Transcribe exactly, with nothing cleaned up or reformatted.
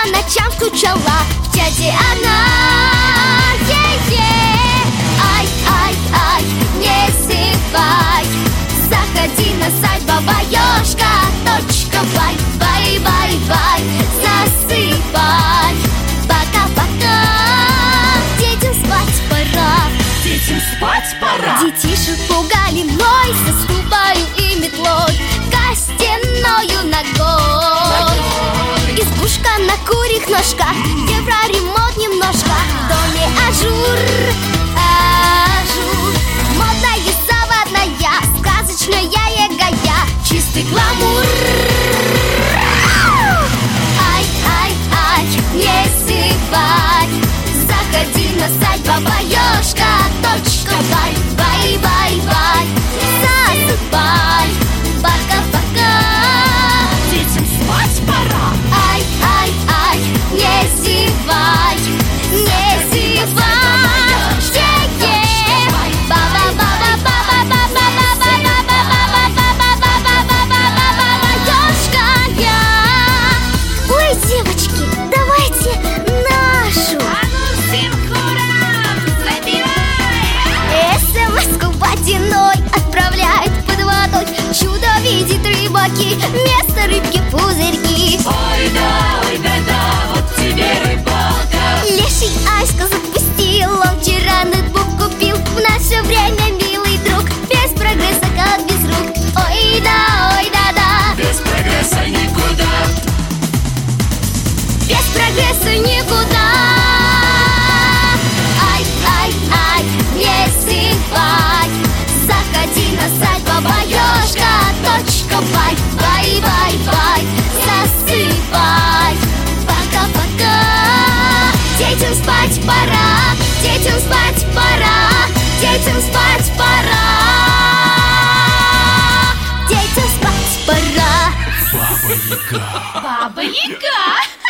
ночам скучала. В чате она, е-е. Ай, ай, ай, не зевай. Заходи на сайт бабаёшка точка бай. Бай, бай, бай, засыпай. Пока-пока, детям спать пора. Детям спать пора. Детишек пугали мной заступаю и метлой, костяною ногой. Избушка на курьих ножках, евроремонт немножко. В доме ажур, ажур. Модная, заводная, сказочная ягая, чистый гламур. Ай, ай, ай, не зевай. Заходи на сайт бабаёшка точка бай. Бай, бай, бай, засыпай. Пока-пока, Детям спать пора. ай, ай, ай, не зевай, не зевай. Е-е. Бабаёшка я. Ой, девочки, давайте нашу. А ну всем хором забивай! СМС-ку водяной отправляет под водой. Чудо видит рыбаки, вместо рыбки пузырьки. Ой да, ой да, да, вот тебе рыбалка. Леший Аська запустил, он вчера ноутбук купил. В наше время, милый друг, без прогресса как без рук. Ой да, ой да, да, Без прогресса никуда. без прогресса никуда. Ай, ай, ай, не зевай. Заходи на сайт бабаёшка точка бай. Бай, бай, бай, засыпай. Пока-пока, детям спать пора. Детям спать пора. Детям спать пора. Детям спать пора. Баба Яга. Баба Яга.